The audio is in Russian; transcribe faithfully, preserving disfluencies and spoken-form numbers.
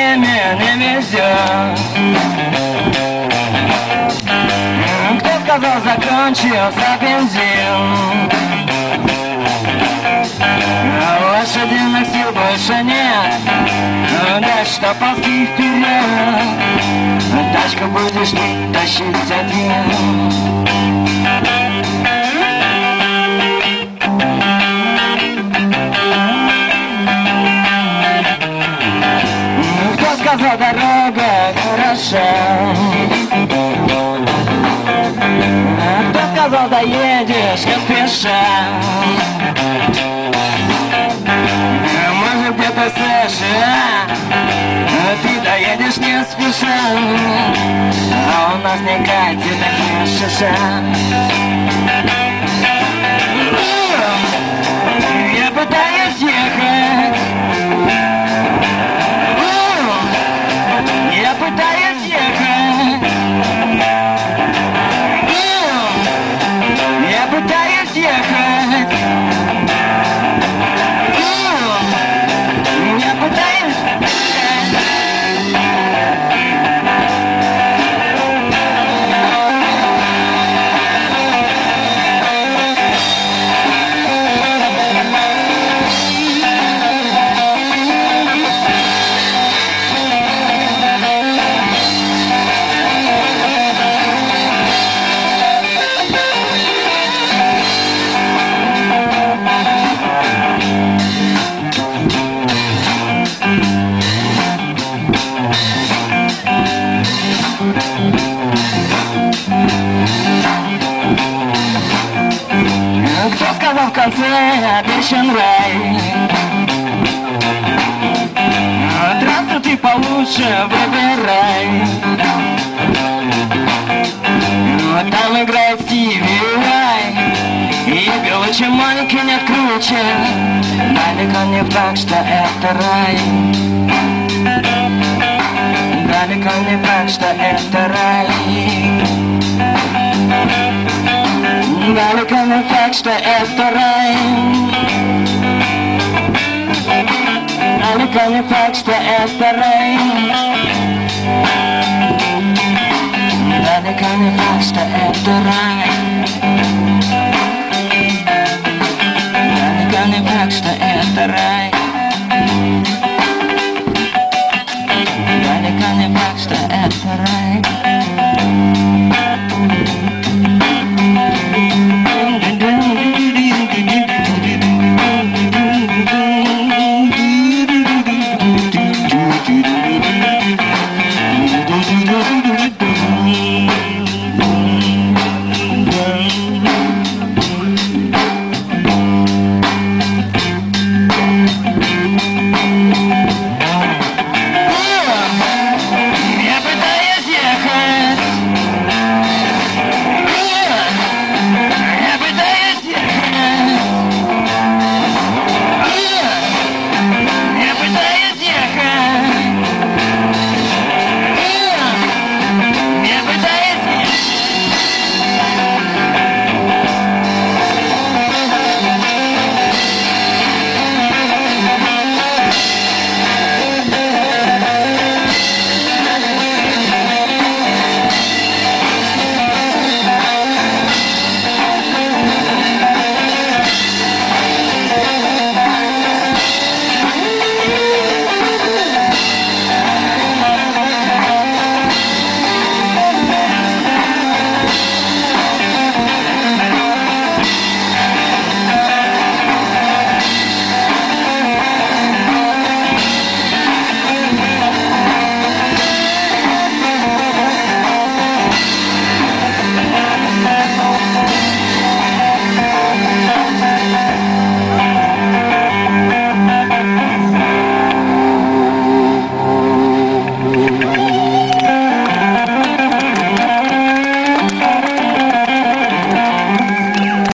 временем везет. Кто сказал, закончился бензин? Лошадиных сил больше нет. Дальше ползти вперед. Тачку будешь тащить один. Кто сказал, дорога хороша? Кто сказал, доедешь не спеша? Может, где-то США ты доедешь не спеша, а у нас не катит такие шиша. Я пытаюсь ехать, я пытаюсь ехать, я пытаюсь ехать. Я пытаюсь. Кто сказал, в конце обещан рай? Транспорт ты получше выбирай. Там играет Стиви Рай, и белый чем маленький не круче. Далеко не так, что это рай. Далеко не так, что это рай. Далеко не так, что это рай. Далеко не так, что это рай. Далеко не так, что это рай.